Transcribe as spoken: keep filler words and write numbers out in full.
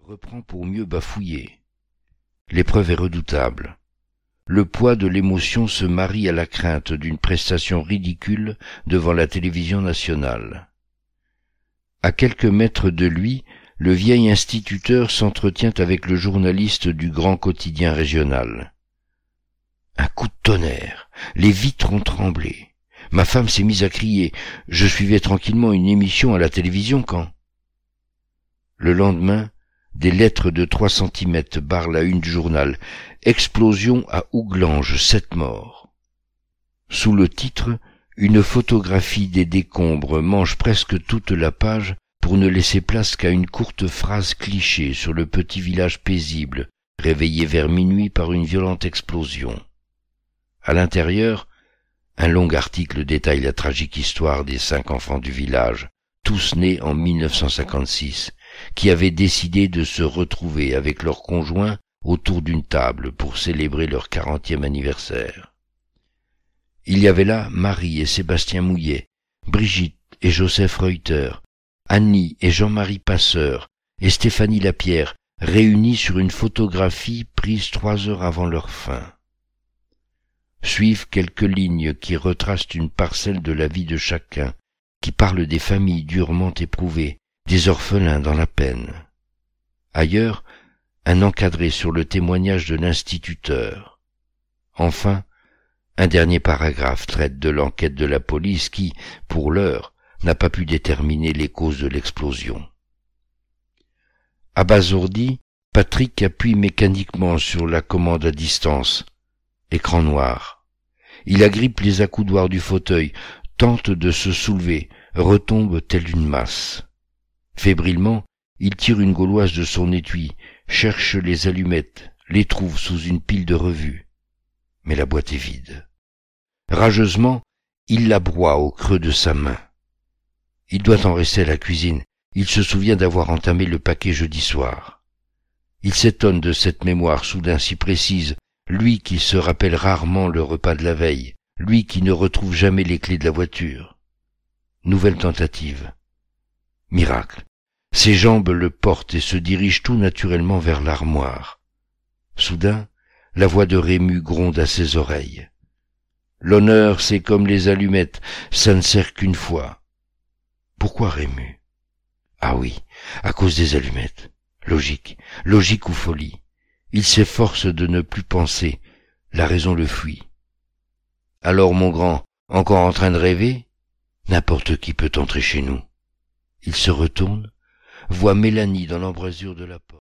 reprend pour mieux bafouiller. L'épreuve est redoutable. Le poids de l'émotion se marie à la crainte d'une prestation ridicule devant la télévision nationale. À quelques mètres de lui, le vieil instituteur s'entretient avec le journaliste du grand quotidien régional. Un coup de tonnerre, les vitres ont tremblé. Ma femme s'est mise à crier. Je suivais tranquillement une émission à la télévision quand... Le lendemain, des lettres de trois centimètres barrent la une du journal. Explosion à Ouglange, sept morts. Sous le titre, une photographie des décombres mange presque toute la page pour ne laisser place qu'à une courte phrase cliché sur le petit village paisible, réveillé vers minuit par une violente explosion. À l'intérieur, un long article détaille la tragique histoire des cinq enfants du village, tous nés en mille neuf cent cinquante-six, qui avaient décidé de se retrouver avec leurs conjoints autour d'une table pour célébrer leur quarantième anniversaire. Il y avait là Marie et Sébastien Mouillet, Brigitte et Joseph Reuter, Annie et Jean-Marie Passeur et Stéphanie Lapierre, réunis sur une photographie prise trois heures avant leur fin. Suivent quelques lignes qui retracent une parcelle de la vie de chacun, qui parlent des familles durement éprouvées, des orphelins dans la peine. Ailleurs, un encadré sur le témoignage de l'instituteur. Enfin, un dernier paragraphe traite de l'enquête de la police qui, pour l'heure, n'a pas pu déterminer les causes de l'explosion. Abasourdi, Patrick appuie mécaniquement sur la commande à distance. Écran noir. Il agrippe les accoudoirs du fauteuil, tente de se soulever, retombe telle une masse. Fébrilement, il tire une gauloise de son étui, cherche les allumettes, les trouve sous une pile de revues. Mais la boîte est vide. Rageusement, il la broie au creux de sa main. Il doit en rester à la cuisine. Il se souvient d'avoir entamé le paquet jeudi soir. Il s'étonne de cette mémoire soudain si précise, lui qui se rappelle rarement le repas de la veille, lui qui ne retrouve jamais les clés de la voiture. Nouvelle tentative. Miracle. Ses jambes le portent et se dirigent tout naturellement vers l'armoire. Soudain, la voix de Rému gronde à ses oreilles. L'honneur, c'est comme les allumettes, ça ne sert qu'une fois. Pourquoi Rému? Ah oui, à cause des allumettes. Logique, logique ou folie. Il s'efforce de ne plus penser, la raison le fuit. Alors mon grand, encore en train de rêver? N'importe qui peut entrer chez nous. Il se retourne, voit Mélanie dans l'embrasure de la porte.